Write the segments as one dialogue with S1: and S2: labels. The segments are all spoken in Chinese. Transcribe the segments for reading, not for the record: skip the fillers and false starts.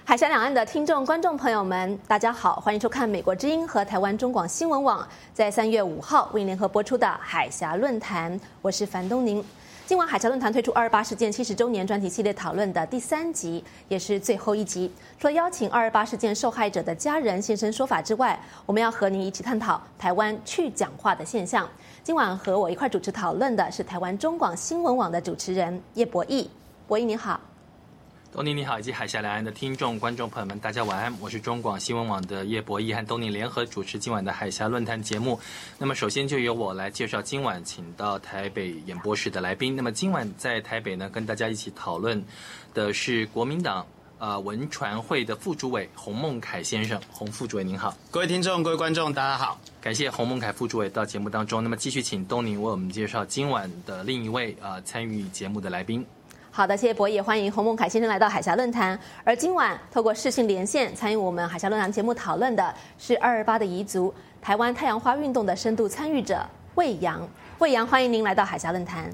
S1: 海峡两岸的听众、观众朋友们，大家好，欢迎收看美国之音和台湾中广新闻网在3月5号为您联合播出的海峡论坛。我是樊东宁。今晚海峡论坛推出228事件70周年专题系列讨论的第3集，也是最后一集。除了邀请228事件受害者的家人现身说法之外，我们要和您一起探讨台湾去讲话的现象。今晚和我一块主持讨论的是台湾中广新闻网的主持人叶博弈。博弈你好。
S2: 东尼你好，以及海峡两岸的听众、观众朋友们，大家晚安。我是中广新闻网的叶博弈，和东尼联合主持今晚的海峡论坛节目。那么，首先就由我来介绍今晚请到台北演播室的来宾。那么，今晚在台北呢，跟大家一起讨论的是国民党文传会的副主委洪孟凯先生。洪副主委您好。
S3: 各位听众、各位观众，大家好。
S2: 感谢洪孟凯副主委到节目当中。那么，继续请东尼为我们介绍今晚的另一位参与节目的来宾。
S1: 好的，谢谢博弈，也欢迎洪孟凯先生来到海峡论坛。而今晚透过视讯连线参与我们海峡论坛节目讨论的是228的彝族台湾太阳花运动的深度参与者魏扬。魏扬，欢迎您来到海峡论坛。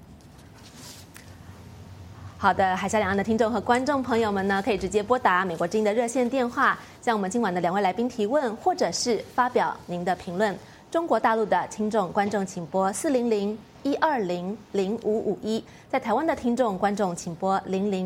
S1: 好的，海峡两岸的听众和观众朋友们呢，可以直接拨打美国之音的热线电话，向我们今晚的2位来宾提问，或者是发表您的评论。中国大陆的听众、观众请拨400-120-0551，在台湾的听众、观众请拨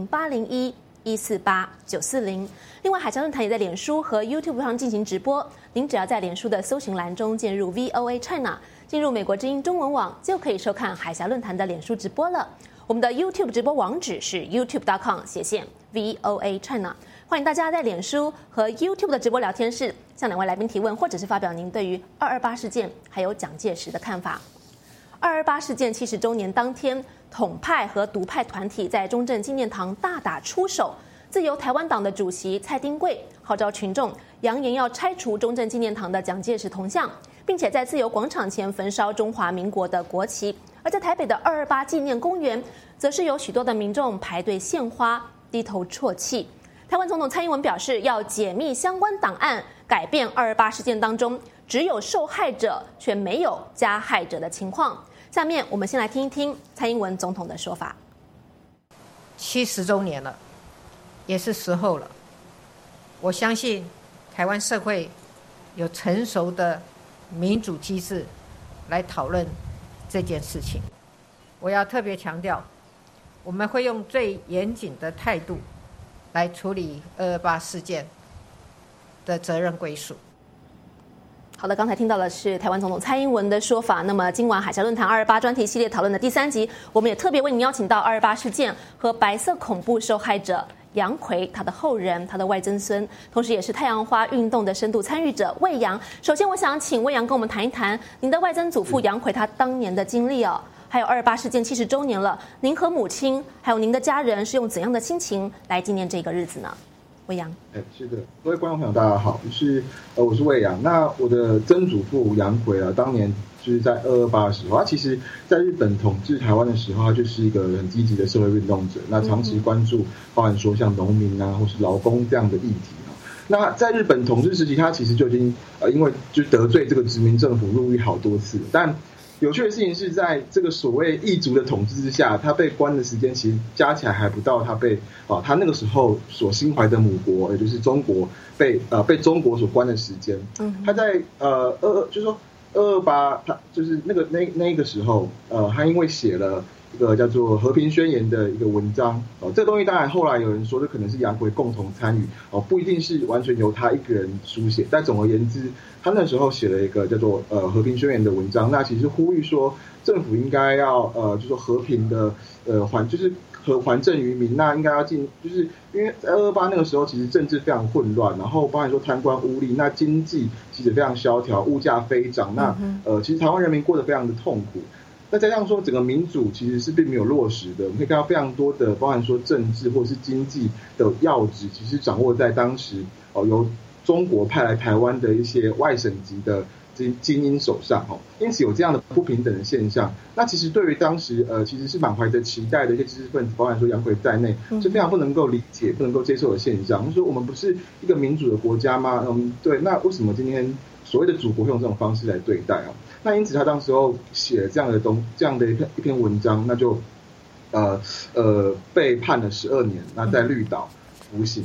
S1: 00801-148-940。另外，海峡论坛也在脸书和 YouTube 上进行直播，您只要在脸书的搜寻栏中进入 VOA China， 进入美国之音中文网，就可以收看海峡论坛的脸书直播了。我们的 YouTube 直播网址是 youtube.com/VOA China。欢迎大家在脸书和 YouTube 的直播聊天室向2位来宾提问，或者是发表您对于228事件还有蒋介石的看法。228事件70周年当天，统派和独派团体在中正纪念堂大打出手。自由台湾党的主席蔡丁贵号召群众扬言要拆除中正纪念堂的蒋介石铜像，并且在自由广场前焚烧中华民国的国旗。而在台北的228纪念公园，则是有许多的民众排队献花，低头啜泣。台湾总统蔡英文表示，要解密相关档案，改变228事件当中只有受害者却没有加害者的情况。下面我们先来听一听蔡英文总统的说法。
S4: 70周年了，也是时候了。我相信台湾社会有成熟的民主机制来讨论这件事情。我要特别强调，我们会用最严谨的态度来处理228事件的责任归属。
S1: 好的，刚才听到的是台湾总统蔡英文的说法。那么今晚海峡论坛228专题系列讨论的第3集，我们也特别为您邀请到228事件和白色恐怖受害者杨奎，他的后人，他的外曾孙，同时也是太阳花运动的深度参与者魏扬。首先我想请魏扬跟我们谈一谈您的外曾祖父杨奎他当年的经历哦，还有228事件70周年了，您和母亲还有您的家人是用怎样的心情来纪念这个日子呢？魏扬。
S5: 是的，各位观众朋友大家好，我是魏扬。那我的曾祖父杨奎当年就是在228的时候，他其实在日本统治台湾的时候，他就是一个很积极的社会运动者，那长期关注包含说像农民或是劳工这样的议题。那在日本统治时期，他其实就已经因为就得罪这个殖民政府入狱好多次，但有趣的事情是在这个所谓异族的统治之下，他被关的时间其实加起来还不到他那个时候所心怀的母国，也就是中国被中国所关的时间。他在就是说228，他就是那个时候他因为写了一个叫做《和平宣言》的一个文章这个东西当然后来有人说这可能是杨奎共同参与不一定是完全由他一个人书写，但总而言之，他那时候写了一个叫做《和平宣言》的文章，那其实呼吁说政府应该要就是说和平的还政于民，那应该要就是因为在228那个时候其实政治非常混乱，然后包含说贪官污吏，那经济其实非常萧条，物价飞涨，那其实台湾人民过得非常的痛苦。那加上说整个民主其实是并没有落实的，我们可以看到非常多的包含说政治或者是经济的要旨，其实掌握在当时由中国派来台湾的一些外省级的精英手上因此有这样的不平等的现象。那其实对于当时其实是满怀着期待的一些知识分子，包含说杨奎在内，是非常不能够理解、不能够接受的现象。就是说我们不是一个民主的国家吗？对，那为什么今天所谓的祖国会用这种方式来对待那因此他当时候写了这样的一篇文章，那就被判了12年，那在绿岛服刑。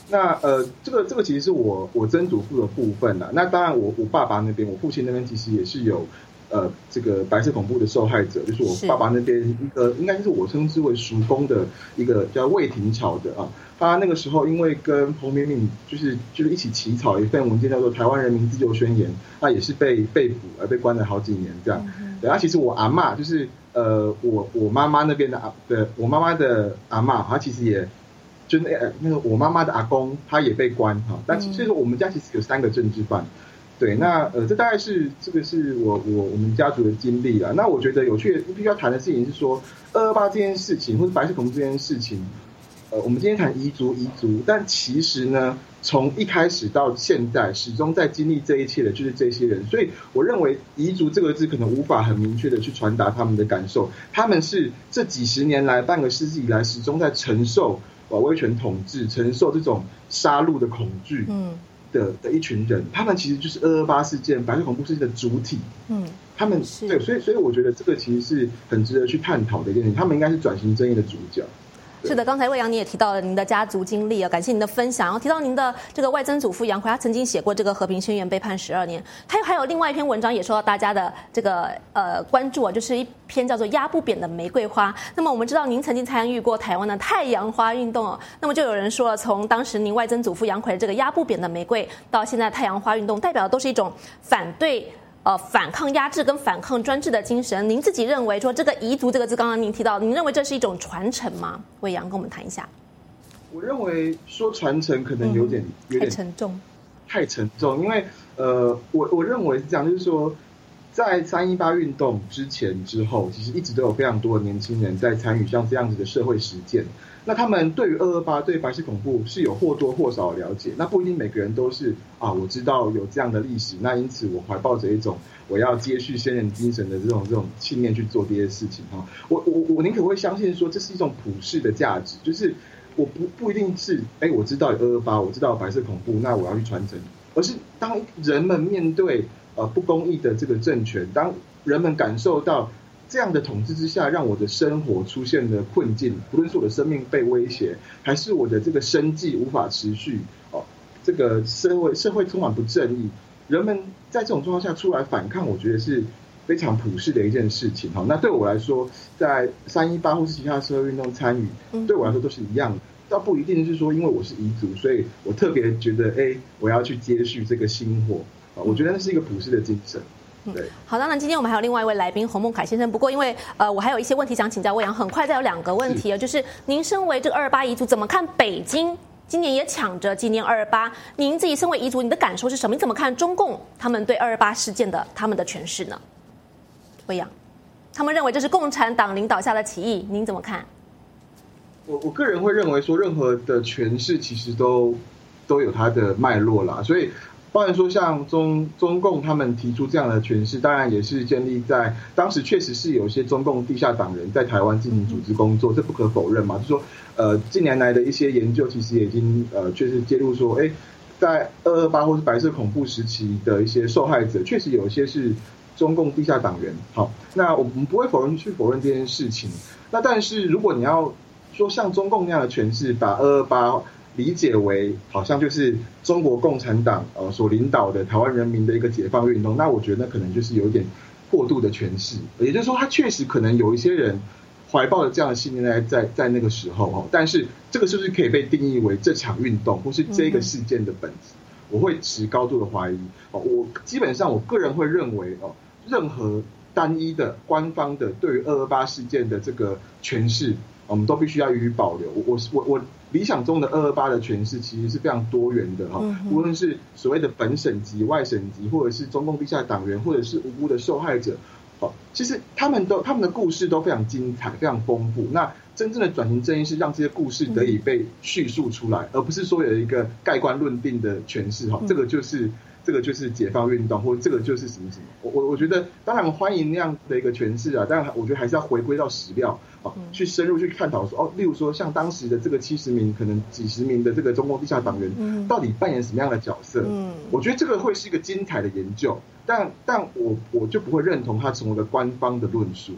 S5: 那这个其实是我曾祖父的部分啦。那当然我爸爸那边，我父亲那边其实也是有这个白色恐怖的受害者，就是我爸爸那边一个应该是我称之为叔公的一个叫魏廷朝的啊。他那个时候因为跟彭明敏就是一起起草一份文件叫做《台湾人民自由宣言》，那也是被捕而被关了好几年这样。对，那其实我阿嬷就是我妈妈那边的我妈妈的阿嬷，她其实也就那个我妈妈的阿公，他也被关哈。但所以说我们家其实有3个政治犯。对，那这大概是这个是我们家族的经历啦。那我觉得有趣的必须要谈的事情是说，228这件事情或者白色恐怖这件事情。我们今天谈彝族，但其实呢，从一开始到现在，始终在经历这一切的就是这些人。所以我认为“彝族”这个字可能无法很明确的去传达他们的感受。他们是这几十年来、半个世纪以来，始终在承受威权统治、承受这种杀戮的恐惧的一群人。他们其实就是228事件、白色恐怖事件的主体。他们对，所以我觉得这个其实是很值得去探讨的一件事情。他们应该是转型正义的主角。
S1: 是的，刚才魏扬你也提到了您的家族经历啊，感谢您的分享。然后提到您的这个外曾祖父杨奎，他曾经写过这个《和平宣言》，被判12年。还有另外一篇文章也受到大家的这个关注啊，就是一篇叫做《压不扁的玫瑰花》。那么我们知道您曾经参与过台湾的太阳花运动哦，那么就有人说了，从当时您外曾祖父杨奎的这个压不扁的玫瑰，到现在太阳花运动，代表的都是一种反对。反抗压制跟反抗专制的精神，您自己认为说这个彝族这个字，刚刚您提到，您认为这是一种传承吗？魏扬跟我们谈一下。
S5: 我认为说传承可能有点
S1: 太沉重，
S5: 因为我认为是这样，就是说在318运动之前之后，其实一直都有非常多的年轻人在参与像这样子的社会实践。那他们对于228对白色恐怖是有或多或少的了解，那不一定每个人都是我知道有这样的历史，那因此我怀抱着一种我要接续先人精神的这种信念去做这些事情哈。我宁可会相信说这是一种普世的价值，就是我不一定是我知道有228，我知道有白色恐怖，那我要去传承，而是当人们面对不公义的这个政权，当人们感受到这样的统治之下，让我的生活出现了困境，不论是我的生命被威胁，还是我的这个生计无法持续，这个社会充满不正义，人们在这种状况下出来反抗，我觉得是非常普世的一件事情。那对我来说，在318或是其他的社会运动参与，对我来说都是一样的。倒不一定是说因为我是彝族，所以我特别觉得我要去接续这个薪火。我觉得那是一个普世的精神。对，
S1: 好的，那今天我们还有另外一位来宾洪孟凯先生。不过因为我还有一些问题想请教魏扬，很快再有2个问题就是您身为这个228彝族，怎么看北京今年也抢着纪念228？您自己身为彝族，你的感受是什么？你怎么看中共他们对228事件的他们的诠释呢？魏扬，他们认为这是共产党领导下的起义，您怎么看？
S5: 我个人会认为说，任何的诠释其实都有它的脉络啦，所以。包含说像中共他们提出这样的诠释，当然也是建立在当时确实是有一些中共地下党人在台湾进行组织工作，这不可否认嘛。就说近年来的一些研究其实也已经确实揭露说，在228或是白色恐怖时期的一些受害者，确实有一些是中共地下党员。好，那我们不会否认这件事情。那但是如果你要说像中共那样的诠释，把228理解为好像就是中国共产党所领导的台湾人民的一个解放运动，那我觉得那可能就是有点过度的诠释。也就是说，他确实可能有一些人怀抱着这样的信念在那个时候，但是这个是不是可以被定义为这场运动或是这个事件的本质？我会持高度的怀疑。我基本上我个人会认为任何单一的官方的对于228事件的这个诠释，我们都必须要予以保留。我理想中的228的诠释其实是非常多元的无论是所谓的本省级、外省级，或者是中共地下党员，或者是无辜的受害者，其实他们的故事都非常精彩、非常丰富。那真正的转型正义是让这些故事得以被叙述出来，而不是说有一个盖棺论定的诠释这个就是解放运动，或者这个就是什么什么。我觉得当然欢迎那样的一个诠释啊，但我觉得还是要回归到史料去深入去探讨说例如说像当时的这个70名可能几十名的这个中共地下党员到底扮演什么样的角色。我觉得这个会是一个精彩的研究，但我就不会认同它成为一个官方的论述。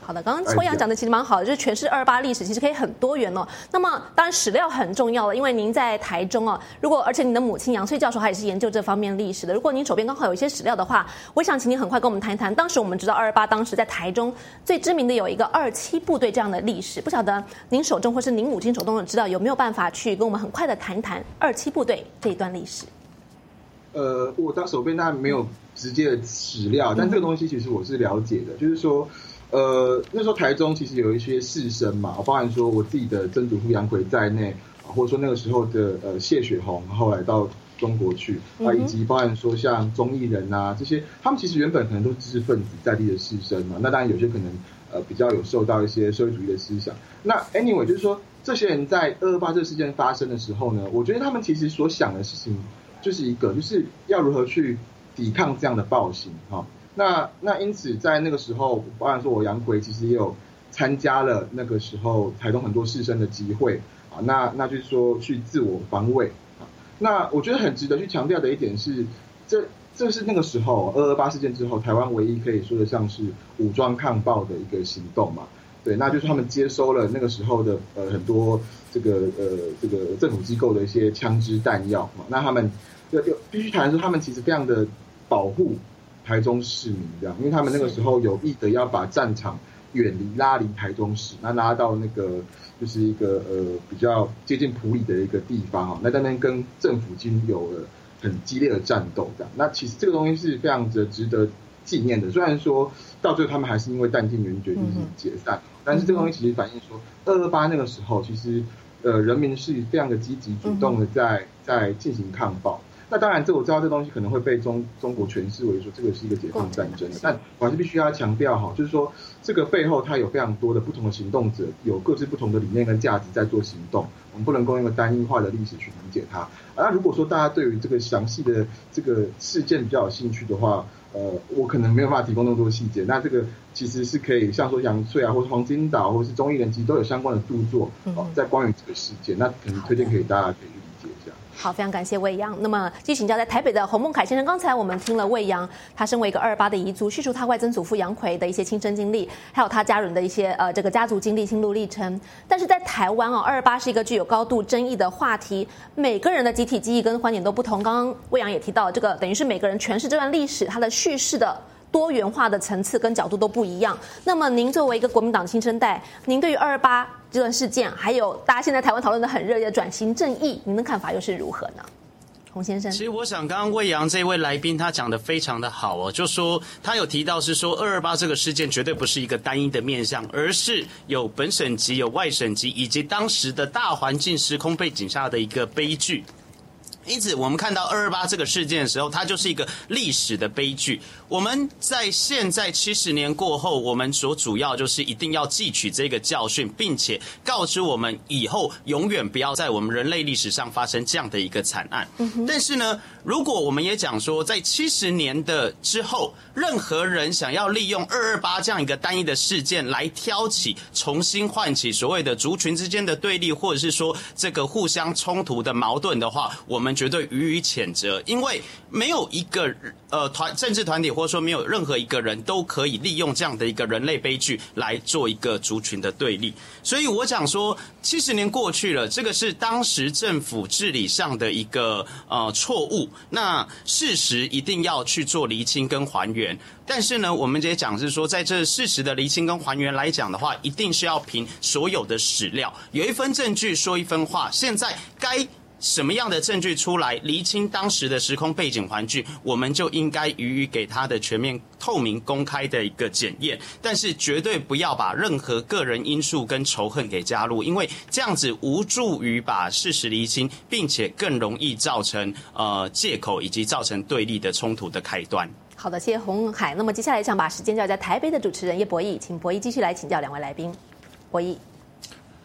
S1: 好的，刚刚欧阳讲的其实蛮好的，就是诠释228历史其实可以很多元哦。那么当然史料很重要了，因为您在台中哦，而且您的母亲杨翠教授她也是研究这方面历史的。如果您手边刚好有一些史料的话，我想请您很快跟我们谈一谈。当时我们知道228当时在台中最知名的有一个27部队这样的历史，不晓得您手中或是您母亲手中的资料有没有办法去跟我们很快的谈一谈27部队这一段历史？
S5: 我到手边当然没有直接的史料，但这个东西其实我是了解的，就是说。那时候台中其实有一些士绅嘛，包含说我自己的曾祖父杨奎在内，或者说那个时候的谢雪红后来到中国去以及包含说像钟义人啊这些，他们其实原本可能都是知识分子在地的士绅嘛，那当然有些可能比较有受到一些社会主义的思想。那 anyway 就是说这些人在228这个事件发生的时候呢，我觉得他们其实所想的事情就是就是要如何去抵抗这样的暴行哈。那因此在那个时候，包含说我杨奎其实也有参加了那个时候台东很多士绅的集会啊，那就是说去自我防卫啊。那我觉得很值得去强调的一点是，这是那个时候228事件之后，台湾唯一可以说得上是武装抗暴的一个行动嘛。对，那就是他们接收了那个时候的很多这个政府机构的一些枪支弹药嘛。那他们必须谈说，他们其实非常的保护台中市民这样，因为他们那个时候有意的要把战场拉离台中市，那拉到那个就是一个比较接近埔里的一个地方哈，那在那边跟政府军有了很激烈的战斗这样。那其实这个东西是非常的值得纪念的，虽然说到最后他们还是因为弹尽援绝就是解散，但是这个东西其实反映说228那个时候其实人民是非常的积极主动的在进行抗暴。那当然，我知道这东西可能会被中国诠释为说这个是一个解放战争，但我还是必须要强调哈，就是说这个背后它有非常多的不同的行动者，有各自不同的理念跟价值在做行动，我们不能够用一个单一化的历史去理解它。那如果说大家对于这个详细的这个事件比较有兴趣的话，我可能没有办法提供那么多细节。那这个其实是可以像说杨翠啊，或是黄金岛，或是钟义人，其实都有相关的著作在关于这个事件，那可能推荐给大家可以去理解一下。
S1: 好，非常感谢魏阳。那么继续请教在台北的洪孟凯先生，刚才我们听了魏阳，他身为一个228的遗族，叙述他外曾祖父杨奎的一些亲身经历，还有他家人的一些这个家族经历、心路历程。但是在台湾228是一个具有高度争议的话题，每个人的集体记忆跟观点都不同。刚刚魏阳也提到，这个等于是每个人诠释这段历史，他的叙事的多元化的层次跟角度都不一样。那么您作为一个国民党新生代，您对于228这段事件，还有大家现在台湾讨论的很热烈的转型正义，您的看法又是如何呢？洪先生，
S3: 其实我想刚刚魏阳这位来宾他讲得非常的好哦，就说他有提到是说228这个事件绝对不是一个单一的面向，而是有本省级、有外省级，以及当时的大环境时空背景下的一个悲剧。因此我们看到228这个事件的时候，它就是一个历史的悲剧。我们在现在70年过后，我们所主要就是一定要汲取这个教训，并且告知我们以后永远不要在我们人类历史上发生这样的一个惨案。但是呢，如果我们也讲说在70年的之后，任何人想要利用228这样一个单一的事件来挑起重新唤起所谓的族群之间的对立，或者是说这个互相冲突的矛盾的话，我们绝对予以谴责。因为没有一个政治团体或者说没有任何一个人都可以利用这样的一个人类悲剧来做一个族群的对立。所以我讲说70年过去了，这个是当时政府治理上的一个错误，那事实一定要去做厘清跟还原。但是呢，我们也讲是说，在这事实的厘清跟还原来讲的话，一定是要凭所有的史料，有一分证据说一分话。现在该什么样的证据出来厘清当时的时空背景环境，我们就应该予以给他的全面透明公开的一个检验，但是绝对不要把任何个人因素跟仇恨给加入，因为这样子无助于把事实厘清，并且更容易造成借口以及造成对立的冲突的开端。
S1: 好的，谢谢洪海。那么接下来想把时间交在台北的主持人叶博弈，请博弈继续来请教两位来宾。博弈。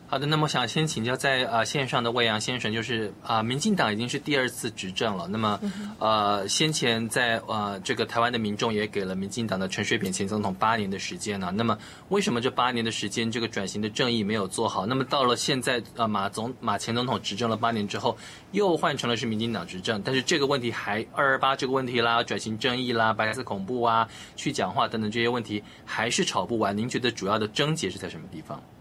S2: 好的，那么想先请教在线上的魏阳先生，就是民进党已经是第2次执政了。那么先前在这个台湾的民众也给了民进党的陈水扁前总统8年的时间呢。那么为什么这8年的时间这个转型的正义没有做好？那么到了现在马前总统执政了8年之后，又换成了是民进党执政，但是这个问题还228这个问题啦、转型正义啦、白色恐怖啊、去讲话等等这些问题还是吵不完。您觉得主要的症结是在什么地方？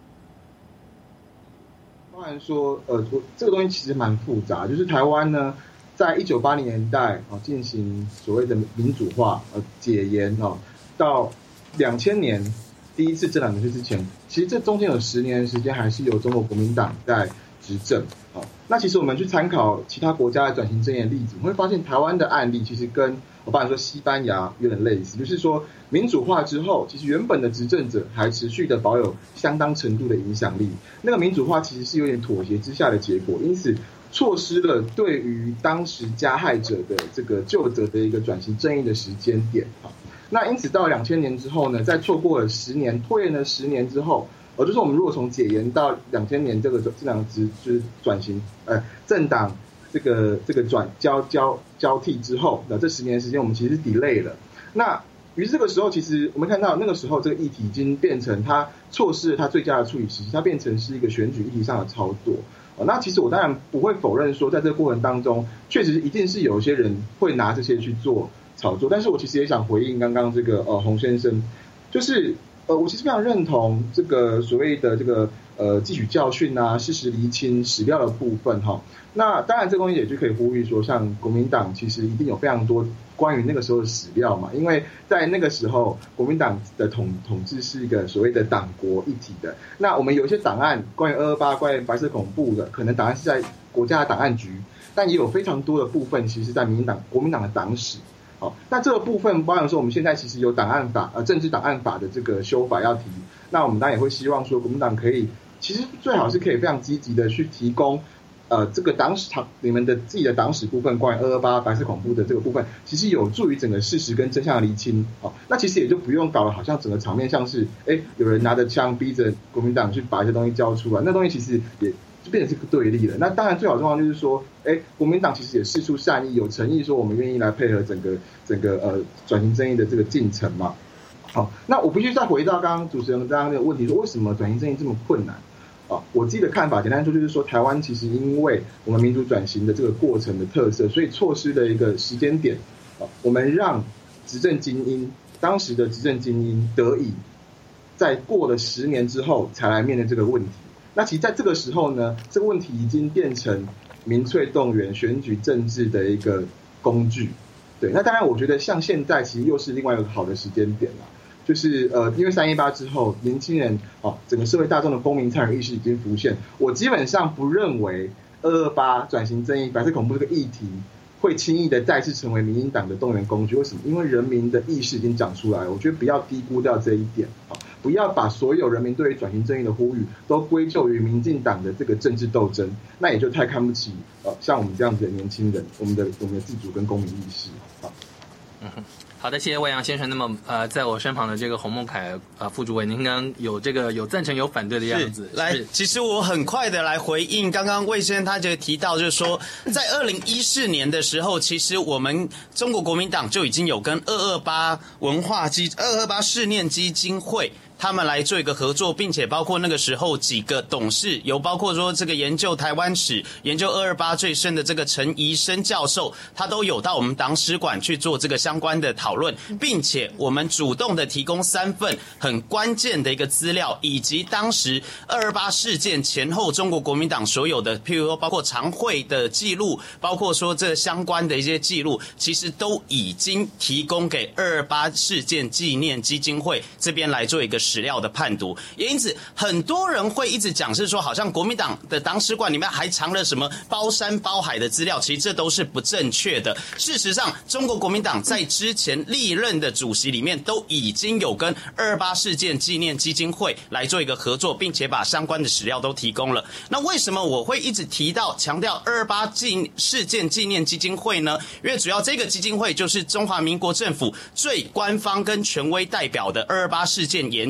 S5: 当然说，这个东西其实蛮复杂。就是台湾呢，在1980年代进行所谓的民主化、解严到2000年第一次政党轮替之前，其实这中间有10年的时间还是由中国国民党在执政。那其实我们去参考其他国家的转型正义的例子，我们会发现台湾的案例其实跟我帮你说西班牙有点类似，就是说民主化之后，其实原本的执政者还持续的保有相当程度的影响力。那个民主化其实是有点妥协之下的结果，因此错失了对于当时加害者的这个究责的一个转型正义的时间点。那因此到2000年之后呢，在错过了10年，拖延了10年之后，就是我们如果从解严到2000年这两就是转型政党这个交替之后，这10年的时间我们其实是 delay 了。那于是这个时候，其实我们看到那个时候这个议题已经变成它错失了它最佳的处理时机，它变成是一个选举议题上的操作。那其实我当然不会否认说，在这个过程当中，确实一定是有一些人会拿这些去做炒作，但是我其实也想回应刚刚这个洪先生，就是我其实非常认同这个所谓的这个汲取教训啊、事实厘清、史料的部分哈。那当然这个东西也就可以呼吁说，像国民党其实一定有非常多关于那个时候的史料嘛，因为在那个时候国民党的统治是一个所谓的党国一体的。那我们有一些档案关于228、关于白色恐怖的，可能档案是在国家的档案局，但也有非常多的部分其实在国民党的党史。那这个部分包含说我们现在其实有档案法政治档案法的这个修法要提，那我们当然也会希望说国民党可以，其实最好是可以非常积极的去提供这个党史你们的自己的党史部分，关于228白色恐怖的这个部分，其实有助于整个事实跟真相的厘清。那其实也就不用搞了，好像整个场面像是有人拿着枪逼着国民党去把一些东西交出来，那东西其实也就变成是个对立了。那当然最好的状况就是说，国民党其实也释出善意，有诚意说我们愿意来配合整个转型正义的这个进程嘛。好，那我必须再回到刚刚主持人刚刚那个问题，说为什么转型正义这么困难？我自己的看法，简单说就是说，台湾其实因为我们民主转型的这个过程的特色，所以错失了一个时间点。我们让当时的执政精英得以在过了10年之后才来面对这个问题。那其实在这个时候呢，这个问题已经变成民粹动员、选举政治的一个工具。对，那当然我觉得像现在其实又是另外一个好的时间点了。就是因为318之后，年轻人整个社会大众的公民参与意识已经浮现。我基本上不认为228转型正义、白色恐怖这个议题会轻易的再次成为民进党的动员工具。为什么？因为人民的意识已经长出来了。我觉得不要低估掉这一点，不要把所有人民对于转型正义的呼吁都归咎于民进党的这个政治斗争，那也就太看不起像我们这样子的年轻人，我们的自主跟公民意识。
S2: 好的，谢谢魏阳先生。那么在我身旁的这个洪孟凯副主委，您刚刚有赞成有反对的样子。
S3: 来，其实我很快的来回应刚刚魏先生他就提到，就是说在2014年的时候，其实我们中国国民党就已经有跟228世念基金会他们来做一个合作，并且包括那个时候几个董事，有包括说这个研究台湾史、研究228最深的这个陈宜生教授，他都有到我们党史馆去做这个相关的讨论，并且我们主动的提供3份很关键的一个资料，以及当时228事件前后中国国民党所有的，譬如说包括常会的记录，包括说这相关的一些记录，其实都已经提供给228事件纪念基金会这边来做一个史料的判读。也因此很多人会一直讲是说好像国民党的党史馆里面还藏了什么包山包海的资料，其实这都是不正确的。事实上中国国民党在之前历任的主席里面都已经有跟228事件纪念基金会来做一个合作，并且把相关的史料都提供了。那为什么我会一直强调228事件纪念基金会呢？因为主要这个基金会就是中华民国政府最官方跟权威代表的228事件研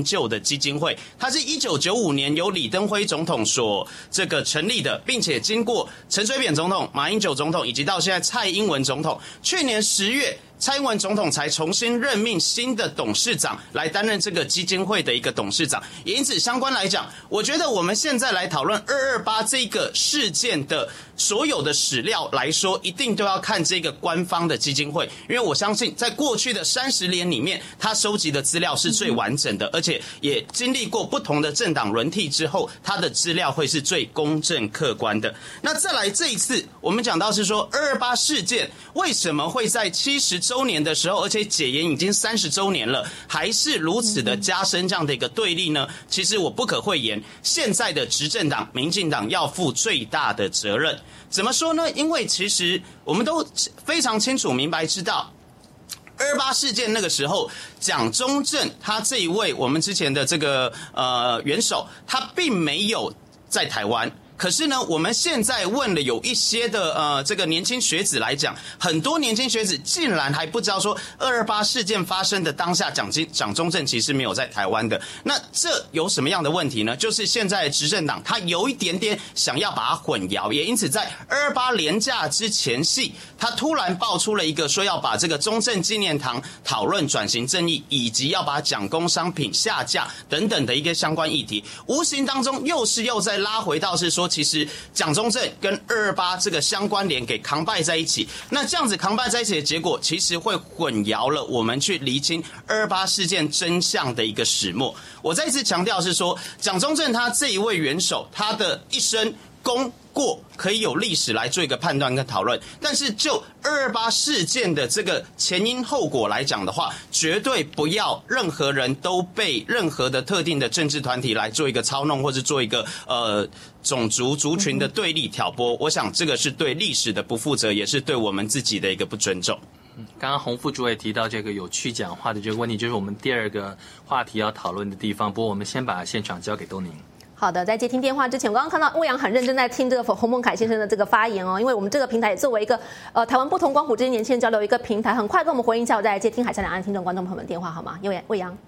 S3: 救的基金会，它是1995年由李登辉总统所这个成立的，并且经过陈水扁总统、马英九总统以及到现在蔡英文总统，去年10月。蔡英文总统才重新任命新的董事长来担任这个基金会的一个董事长，也因此相关来讲，我觉得我们现在来讨论228这个事件的所有的史料来说，一定都要看这个官方的基金会，因为我相信在过去的30年里面，他收集的资料是最完整的，而且也经历过不同的政党轮替之后，他的资料会是最公正客观的。那再来这一次，我们讲到是说228事件为什么会在70周年的时候，而且解严已经30周年了，还是如此的加深这样的一个对立呢？其实我不可讳言，现在的执政党民进党要负最大的责任。怎么说呢？因为其实我们都非常清楚明白知道228事件那个时候，蒋中正他这一位我们之前的这个元首，他并没有在台湾。可是呢，我们现在问了有一些的这个年轻学子来讲，很多年轻学子竟然还不知道说228事件发生的当下，蒋中正其实没有在台湾的。那这有什么样的问题呢？就是现在的执政党他有一点点想要把它混淆，也因此在228连假之前夕，他突然爆出了一个说要把这个中正纪念堂讨论转型正义，以及要把蒋公商品下架等等的一个相关议题，无形当中又再拉回到是说，其实蒋中正跟228这个相关联给扛拜在一起，那这样子扛拜在一起的结果，其实会混淆了我们去厘清228事件真相的一个始末。我再一次强调是说，蒋中正他这一位元首，他的一生功过可以有历史来做一个判断跟讨论，但是就228事件的这个前因后果来讲的话，绝对不要任何人都被任何的特定的政治团体来做一个操弄，或是做一个种族族群的对立挑拨。我想这个是对历史的不负责，也是对我们自己的一个不尊重。
S2: 刚刚洪副主委提到这个有趣讲话的这个问题，就是我们第二个话题要讨论的地方。不过我们先把现场交给东宁。
S1: 好的，在接听电话之前，我刚刚看到魏阳很认真在听这个洪孟凯先生的这个发言哦，因为我们这个平台也作为一个台湾不同光谱之间年轻人交流一个平台，很快跟我们回应一下，我再来接听海峡两岸听众观众朋友们电话好吗？魏阳。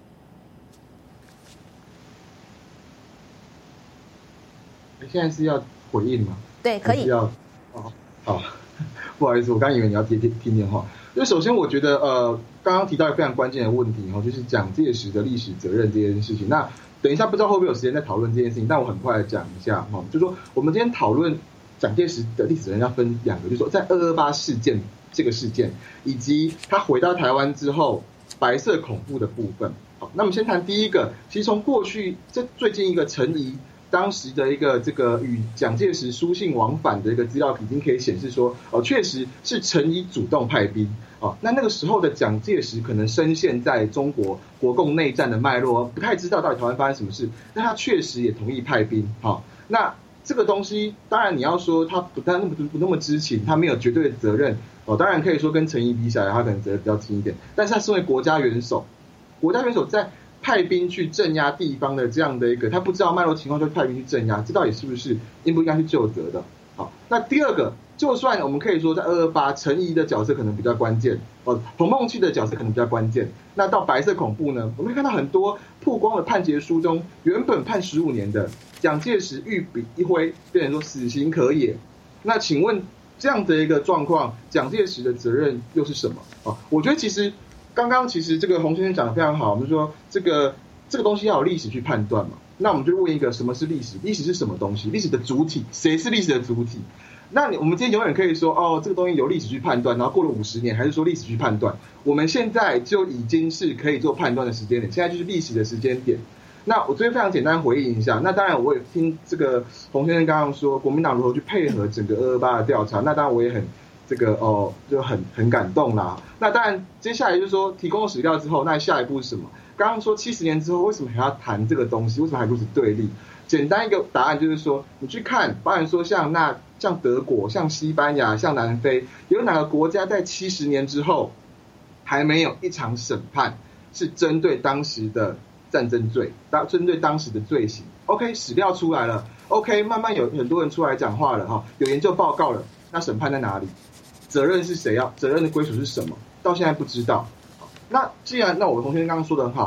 S5: 现在是要回应吗？
S1: 对，可以。
S5: 好，不好意思，我刚以为你要听电话。就首先我觉得刚刚提到一个非常关键的问题哦，就是蒋介石的历史责任这件事情。那等一下不知道会不会有时间再讨论这件事情，但我很快的讲一下哈，就是说我们今天讨论蒋介石的历史责任要分2个，就是说在228事件这个事件，以及他回到台湾之后白色恐怖的部分。好，那我们先谈第一个，其实从过去这最近一个陈仪当时的一个这个与蒋介石书信往返的一个资料已经可以显示说，确实是陈仪主动派兵。那个时候的蒋介石可能深陷在中国国共内战的脉络，不太知道到底台湾发生什么事，但他确实也同意派兵。那这个东西当然你要说他不那么知情，他没有绝对的责任当然可以说跟陈仪比起来，他可能责任比较轻一点，但是他身为国家元首在派兵去镇压地方的这样的一个，他不知道脉络情况就派兵去镇压，这到底是不是应不应该去究责的？好，那第二个，就算我们可以说在228陈仪的角色可能比较关键，彭孟祺的角色可能比较关键，那到白色恐怖呢，我们看到很多曝光的判决书中，原本判15年的蒋介石御笔一挥，变成说死刑可也。那请问这样的一个状况，蒋介石的责任又是什么？我觉得其实刚刚这个洪先生讲得非常好，我们说这个东西要有历史去判断嘛。那我们就问一个，什么是历史？历史是什么东西？历史的主体，谁是历史的主体？那我们今天永远可以说，这个东西由历史去判断，然后过了50年，还是说历史去判断？我们现在就已经是可以做判断的时间点，现在就是历史的时间点。那我这边非常简单回应一下，那当然我也听这个洪先生刚刚说国民党如何去配合整个228的调查，那当然我也很就很感动啦。那当然接下来就是说提供了史料之后，那下一步是什么？刚刚说70年之后为什么还要谈这个东西？为什么还如此对立？简单一个答案就是说，你去看，包含说像德国、像西班牙、像南非，有哪个国家在70年之后还没有一场审判是针对当时的战争罪，针对当时的罪行 ？OK， 史料出来了 ，OK， 慢慢有很多人出来讲话了哈，有研究报告了，那审判在哪里？责任是谁责任的归属是什么？到现在不知道。那既然我的同学刚刚说的很好，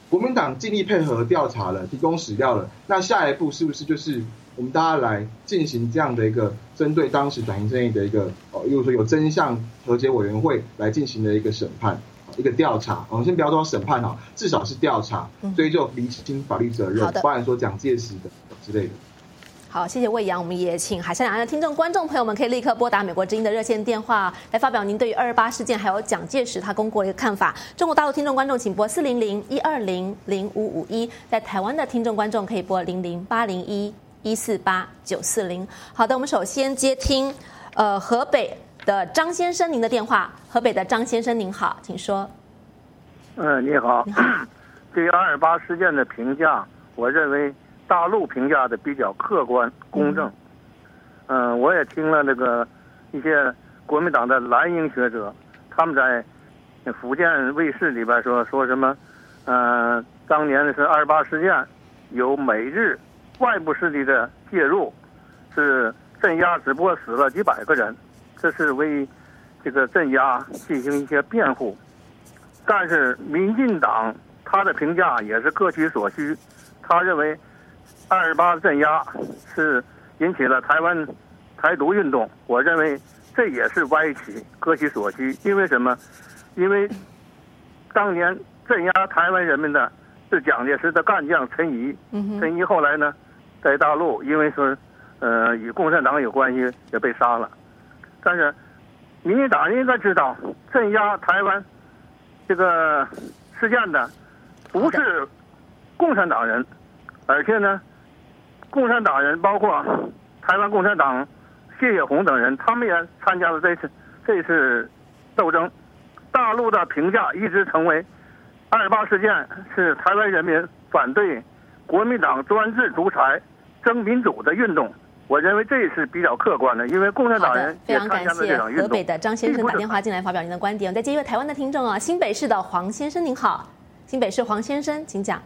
S5: 国民党尽力配合调查了，提供史料了，那下一步是不是就是我们大家来进行这样的一个针对当时转型正义的一个例如说有真相和解委员会来进行的一个审判，一个调查。我们先不要说审判哈，至少是调查，追究厘清法律责任，包含说蒋介石的之类的。
S1: 好，谢谢魏阳。我们也请海峡两岸的听众、观众朋友们可以立刻拨打美国之音的热线电话来发表您对于228事件还有蒋介石他公过的一个看法。中国大陆听众观众请拨400-120-0551，在台湾的听众观众可以拨00801-148-940。好的，我们首先接听河北的张先生您的电话。河北的张先生您好，请说。
S6: 你好。对于228事件的评价，我认为大陆评价的比较客观公正。我也听了那个一些国民党的蓝营学者，他们在福建卫视里边说什么，当年是228事件有美日外部势力的介入，是镇压只不过死了几百个人，这是为这个镇压进行一些辩护。但是民进党他的评价也是各取所需，他认为228镇压是引起了台独运动，我认为这也是歪曲，各取所需。因为什么？因为当年镇压台湾人民的是蒋介石的干将陈仪，陈仪后来呢在大陆因为说与共产党有关系也被杀了。但是民进党应该知道，镇压台湾这个事件的不是共产党人，而且呢共产党人包括台湾共产党谢业红等人，他们也参加了这次斗争。大陆的评价一直成为228事件是台湾人民反对国民党专制独裁争民主的运动，我认为这是比较客观的，因为共产党人也参加了这场运动。
S1: 河北的张先生打电话进来发表您的观点。再接一位台湾的听众啊，新北市的黄先生您好。新北市黄先生请讲。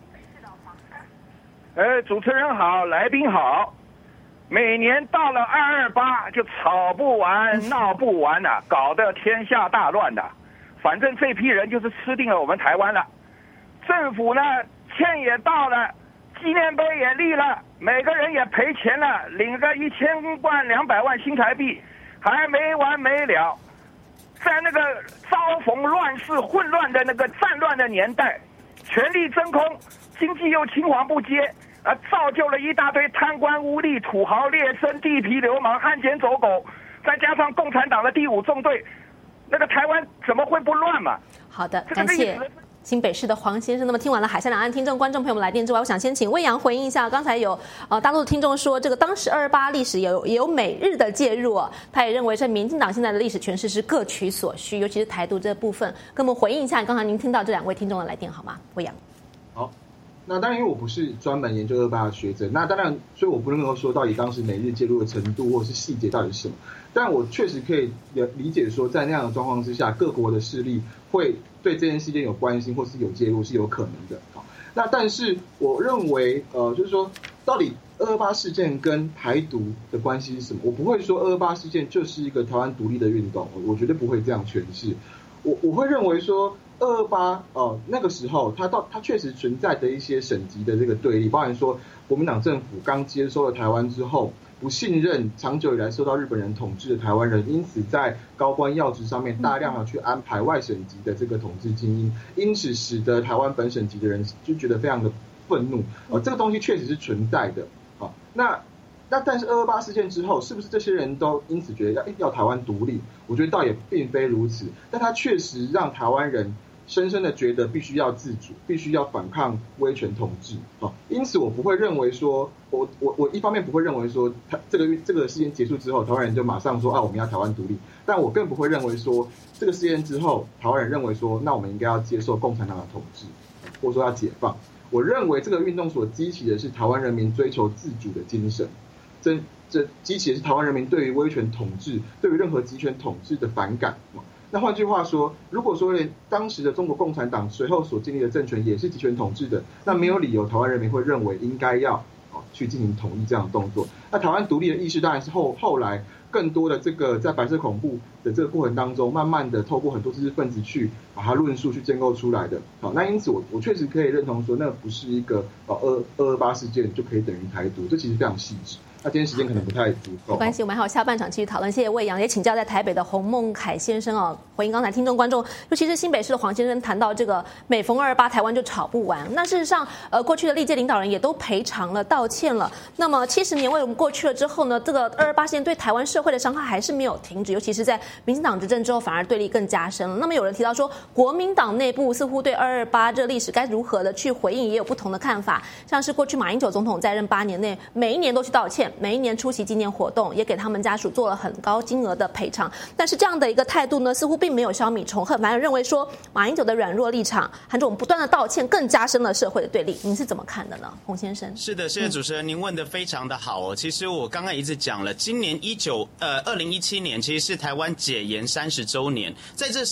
S7: 主持人好，来宾好。每年到了228就吵不完闹不完了，搞得天下大乱的。反正这批人就是吃定了我们台湾了。政府呢钱也到了，纪念碑也立了，每个人也赔钱了，领个1000万200万新台币，还没完没了。在那个遭逢乱世混乱的那个战乱的年代，权力真空，经济又青黄不接，造就了一大堆贪官污吏、土豪劣绅、地痞流氓、汉奸走狗，再加上共产党的第5纵队，那个台湾怎么会不乱嘛？
S1: 好的，感谢新北市的黄先生。那么听完了海峡两岸听众观众朋友们来电之外，我想先请魏阳回应一下，刚才有大陆的听众说，这个当时228历史也有美日的介入他也认为是民进党现在的历史诠释是各取所需，尤其是台独这部分，跟我们回应一下刚才您听到这2位听众的来电好吗？魏阳。
S5: 好。那当然，因为我不是专门研究228的学者，那当然，所以我不能够说到底当时美日介入的程度或是细节到底是什么。但我确实可以理解说，在那样的状况之下，各国的势力会对这件事件有关心或是有介入是有可能的。那但是我认为，就是说，到底228事件跟台独的关系是什么？我不会说228事件就是一个台湾独立的运动，我绝对不会这样诠释。我会认为说。228那个时候，它确实存在的一些省级的这个对立，包含说国民党政府刚接收了台湾之后，不信任长久以来受到日本人统治的台湾人，因此在高官要职上面大量的去安排外省级的这个统治精英，因此使得台湾本省级的人就觉得非常的愤怒。这个东西确实是存在的。那但是228事件之后，是不是这些人都因此觉得要台湾独立？我觉得倒也并非如此，但它确实让台湾人深深的觉得必须要自主，必须要反抗威权统治。因此我不会认为说，我一方面不会认为说，这个事件结束之后，台湾人就马上说我们要台湾独立，但我更不会认为说，这个事件之后，台湾人认为说，那我们应该要接受共产党的统治，或者说要解放。我认为这个运动所激起的是台湾人民追求自主的精神。这激起的是台湾人民对于威权统治、对于任何集权统治的反感。那换句话说，如果说连当时的中国共产党随后所建立的政权也是集权统治的，那没有理由台湾人民会认为应该要去进行统一这样的动作。那台湾独立的意识当然是后来更多的这个在白色恐怖的这个过程当中，慢慢的透过很多知识分子去把它论述去建构出来的。好，那因此我确实可以认同说，那不是一个228事件就可以等于台独，这其实非常细致。那今天时间可能不太足够，
S1: 没关系，我们还有下半场继续讨论。谢谢魏扬，也请教在台北的洪孟凯先生哦，回应刚才听众观众，尤其是新北市的黄先生谈到这个每逢228台湾就吵不完。那事实上，过去的历届领导人也都赔偿了、道歉了。那么70年为我们过去了之后呢，这个228事件对台湾社会的伤害还是没有停止，尤其是在民进党执政之后，反而对立更加深了。那么有人提到说，国民党内部似乎对228这个历史该如何的去回应，也有不同的看法。像是过去马英九总统在任8年内，每一年都去道歉。每一年出席纪念活动，也给他们家属做了很高金额的赔偿。但是这样的一个态度呢，似乎并没有消弭仇恨，反而认为说马英九的软弱立场和这种不断的道歉，更加深了社会的对立。您是怎么看的呢，洪先生？
S3: 是的，谢谢主持人，您问的非常的好哦。其实我刚刚一直讲了，今年2017年其实是台湾解严30周年，在这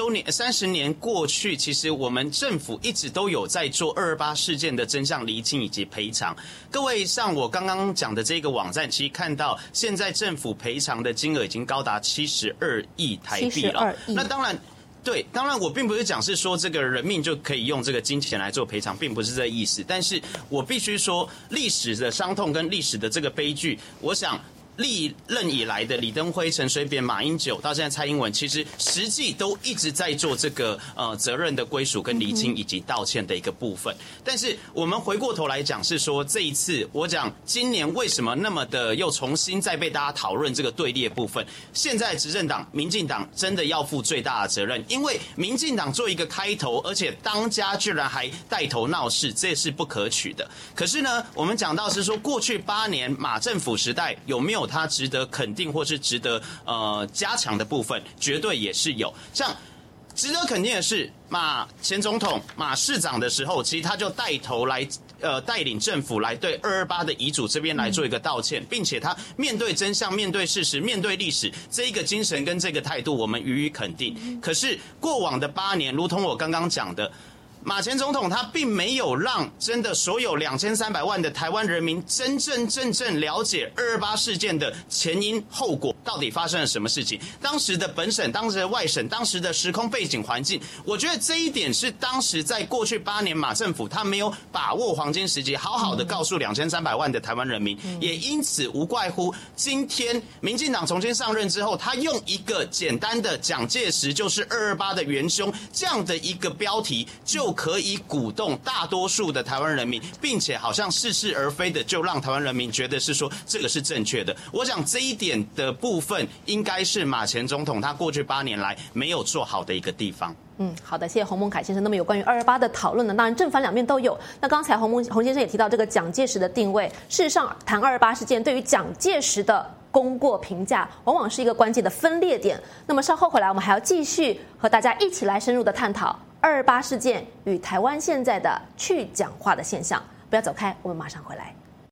S3: 30年过去，其实我们政府一直都有在做228事件的真相厘清以及赔偿。各位上我刚刚讲的这个网站，其实看到现在政府赔偿的金额已经高达72亿台币了。
S1: 72亿。
S3: 那当然。对，当然我并不是讲是说这个人命就可以用这个金钱来做赔偿，并不是这个意思。但是我必须说，历史的伤痛跟历史的这个悲剧，我想历任以来的李登辉、陈水扁、马英九到现在蔡英文，其实实际都一直在做这个责任的归属跟厘清以及道歉的一个部分。但是我们回过头来讲，是说这一次我讲今年为什么那么的又重新再被大家讨论这个对立的部分，现在执政党民进党真的要负最大的责任，因为民进党做一个开头，而且当家居然还带头闹事，这是不可取的。可是呢，我们讲到是说过去8年马政府时代有没有它值得肯定或是值得加强的部分，绝对也是有。像值得肯定的是，马前总统马市长的时候，其实他就带头来带领政府来对228的遗嘱这边来做一个道歉，并且他面对真相、面对事实、面对历史这一个精神跟这个态度，我们予以肯定。可是过往的8年，如同我刚刚讲的。马前总统他并没有让真的所有2300万的台湾人民真正了解228事件的前因后果，到底发生了什么事情，当时的本省、当时的外省、当时的时空背景环境，我觉得这一点是当时在过去8年马政府他没有把握黄金时机，好好的告诉2300万的台湾人民，也因此无怪乎今天民进党重新上任之后，他用一个简单的蒋介石就是228的元凶这样的一个标题就可以鼓动大多数的台湾人民，并且好像似是而非的就让台湾人民觉得是说这个是正确的。我想这一点的部分应该是马前总统他过去8年来没有做好的一个地方。
S1: 好的，谢谢洪孟凯先生。那么有关于228的讨论呢，当然正反两面都有。那刚才洪先生也提到这个蒋介石的定位，事实上谈228事件对于蒋介石的功过评价，往往是一个关键的分裂点。那么稍后回来，我们还要继续和大家一起来深入的探讨228事件与台湾现在的去蒋化的现象。不要走开，我们马上回来。